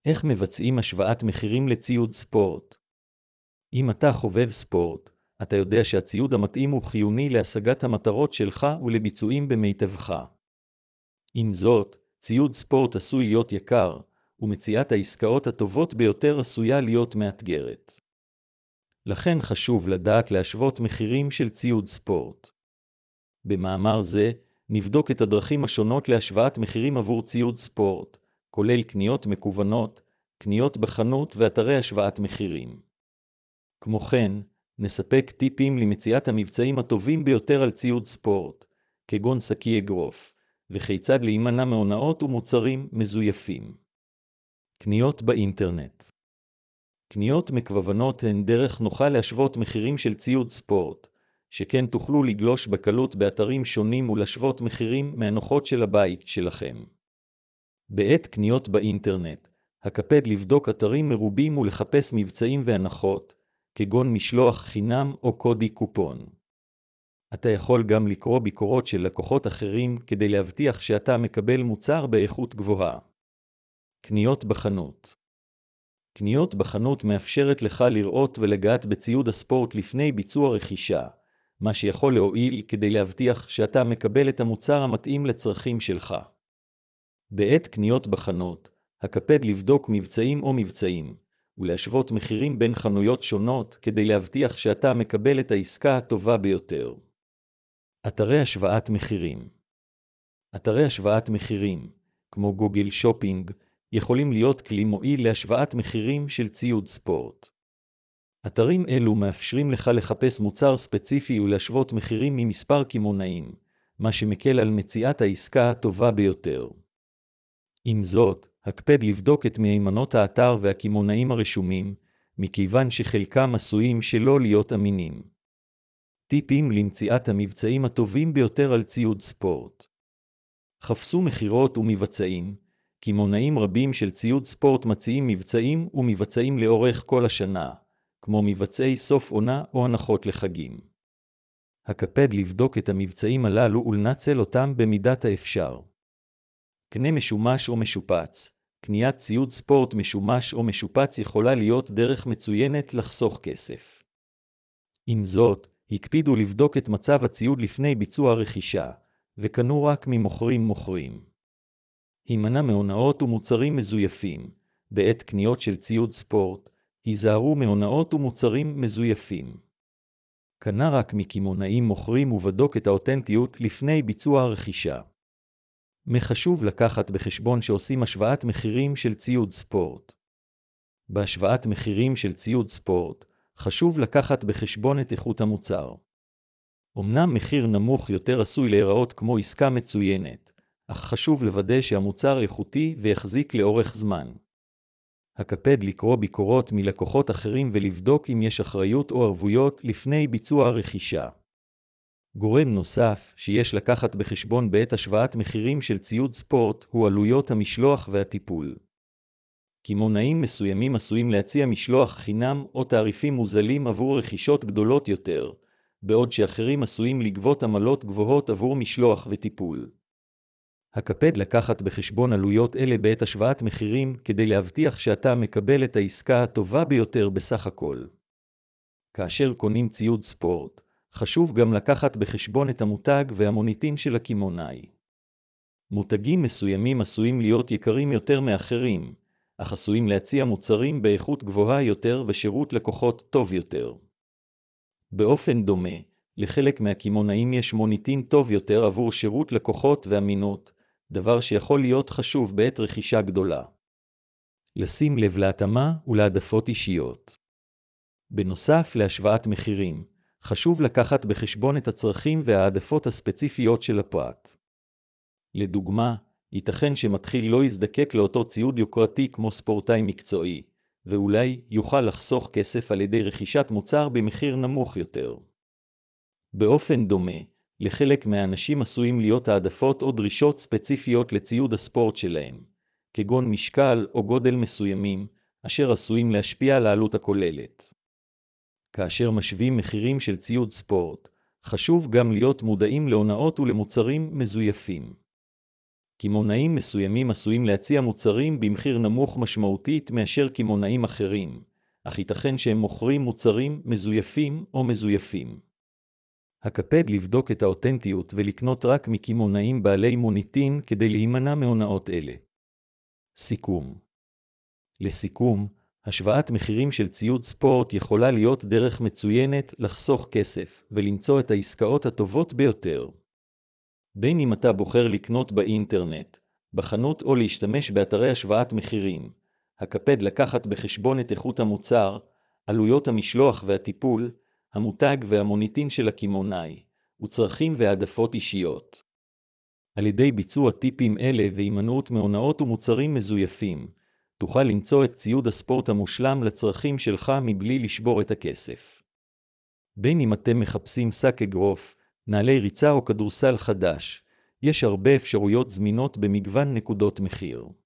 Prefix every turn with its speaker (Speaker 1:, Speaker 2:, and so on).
Speaker 1: איך מבצעים השוואת מחירים לציוד ספורט? אם אתה חובב ספורט, אתה יודע שהציוד המתאים הוא חיוני להשגת המטרות שלך ולביצועים במיטבך. עם זאת, ציוד ספורט עשוי להיות יקר, ומציאת העסקאות הטובות ביותר עשויה להיות מאתגרת. לכן חשוב לדעת להשוות מחירים של ציוד ספורט. במאמר זה, נבדוק את הדרכים השונות להשוואת מחירים עבור ציוד ספורט, כולל קניות מקוונות, קניות בחנות ואתרי השוואת מחירים. כמו כן, נספק טיפים למציאת המבצעים הטובים ביותר על ציוד ספורט, כגון שקי אגרוף, וכיצד להימנע מהונאות ומוצרים מזויפים. קניות באינטרנט. קניות מקוונות הן דרך נוחה להשוות מחירים של ציוד ספורט, שכן תוכלו לגלוש בקלות באתרים שונים ולהשוות מחירים מהנוחות של הבית שלכם. בעת קניות באינטרנט, הקפד לבדוק אתרים מרובים ולחפש מבצעים והנחות, כגון משלוח חינם או קודי קופון. אתה יכול גם לקרוא ביקורות של לקוחות אחרים כדי להבטיח שאתה מקבל מוצר באיכות גבוהה. קניות בחנות. קניות בחנות מאפשרת לך לראות ולגעת בציוד הספורט לפני ביצוע רכישה, מה שיכול להועיל כדי להבטיח שאתה מקבל את המוצר המתאים לצרכים שלך. בעת קניות בחנות, הקפד לבדוק מבצעים או מבצעים, ולהשוות מחירים בין חנויות שונות כדי להבטיח שאתה מקבל את העסקה הטובה ביותר. אתרי השוואת מחירים. אתרי השוואת מחירים, כמו גוגל שופינג, יכולים להיות כלי מועיל להשוואת מחירים של ציוד ספורט. אתרים אלו מאפשרים לך לחפש מוצר ספציפי ולהשוות מחירים ממספר קמעונאים, מה שמקל על מציאת העסקה הטובה ביותר. עם זאת, הקפד לבדוק את מהימנות האתר והקמעונאים הרשומים, מכיוון שחלקם עשויים שלא להיות אמינים. טיפים למציאת המבצעים הטובים ביותר על ציוד ספורט. חפשו מחירות ומבצעים. קמעונאים רבים של ציוד ספורט מציעים מבצעים ומבצעים לאורך כל השנה, כמו מבצעי סוף עונה או הנחות לחגים. הקפד לבדוק את המבצעים הללו ולנצל אותם במידת האפשר. קנה משומש או משופץ. קניית ציוד ספורט משומש או משופץ יכולה להיות דרך מצוינת לחסוך כסף. עם זאת, הקפידו לבדוק את מצב הציוד לפני ביצוע הרכישה, וקנו רק ממוכרים. הימנע מהונאות ומוצרים מזויפים. בעת קניות של ציוד ספורט, היזהרו מהונאות ומוצרים מזויפים. קנה רק מקמעונאים מוכרים ובדוק את האותנטיות לפני ביצוע הרכישה. חשוב לקחת בחשבון שעושים השוואת מחירים של ציוד ספורט. בהשוואת מחירים של ציוד ספורט, חשוב לקחת בחשבון את איכות המוצר. אמנם מחיר נמוך יותר עשוי להיראות כמו עסקה מצוינת, אך חשוב לוודא שהמוצר איכותי ויחזיק לאורך זמן. הקפד לקרוא ביקורות מלקוחות אחרים ולבדוק אם יש אחריות או ערבויות לפני ביצוע הרכישה. גורם נוסף שיש לקחת בחשבון בעת השוואת מחירים של ציוד ספורט הוא עלויות המשלוח והטיפול. קמעונאים מסוימים עשויים להציע משלוח חינם או תעריפים מוזלים עבור רכישות גדולות יותר, בעוד שאחרים עשויים לגבות עמלות גבוהות עבור משלוח וטיפול. הקפד לקחת בחשבון עלויות אלה בעת השוואת מחירים כדי להבטיח שאתה מקבל את העסקה הטובה ביותר בסך הכל. כאשר קונים ציוד ספורט, חשוב גם לקחת בחשבון את המותג והמוניטין של הקמעונאי. מותגים מסוימים עשויים להיות יקרים יותר מאחרים, אך עשויים להציע מוצרים באיכות גבוהה יותר ושירות לקוחות טוב יותר. באופן דומה, לחלק מהקמעונאים יש מוניטין טוב יותר עבור שירות לקוחות ואמינות, דבר שיכול להיות חשוב בעת רכישה גדולה. לשים לב להתאמה ולהעדפות אישיות. בנוסף להשוואת מחירים, חשוב לקחת בחשבון את הצרכים וההעדפות הספציפיות של הפרט. לדוגמה, ייתכן שמתחיל לא יזדקק לאותו ציוד יוקרתי כמו ספורטאי מקצועי, ואולי יוכל לחסוך כסף על ידי רכישת מוצר במחיר נמוך יותר. באופן דומה, לחלק מהאנשים עשויים להיות העדפות או דרישות ספציפיות לציוד הספורט שלהם, כגון משקל או גודל מסוימים, אשר עשויים להשפיע על העלות הכוללת. כאשר משווים מחירים של ציוד ספורט, חשוב גם להיות מודעים להונאות ולמוצרים מזויפים. קמעונאים מסוימים עשויים להציע מוצרים במחיר נמוך משמעותית מאשר קמעונאים אחרים, אך ייתכן שהם מוכרים מוצרים מזויפים או מזויפים. הקפד לבדוק את האותנטיות ולקנות רק מקמעונאים בעלי מוניטין כדי להימנע מהונאות אלה. סיכום. לסיכום, השוואת מחירים של ציוד ספורט יכולה להיות דרך מצוינת לחסוך כסף ולמצוא את העסקאות הטובות ביותר. בין אם אתה בוחר לקנות באינטרנט, בחנות או להשתמש באתרי השוואת מחירים, הקפד לקחת בחשבון את איכות המוצר, עלויות המשלוח והטיפול, המותג והמוניטין של הקמעונאי, וצרכים והעדפות אישיות. על ידי ביצוע טיפים אלה והימנעות מהונאות ומוצרים מזויפים, תוכל למצוא את ציוד הספורט המושלם לצרכים שלך מבלי לשבור את הכסף. בין אם אתם מחפשים שק אגרוף, נעלי ריצה או כדורסל חדש, יש הרבה אפשרויות זמינות במגוון נקודות מחיר.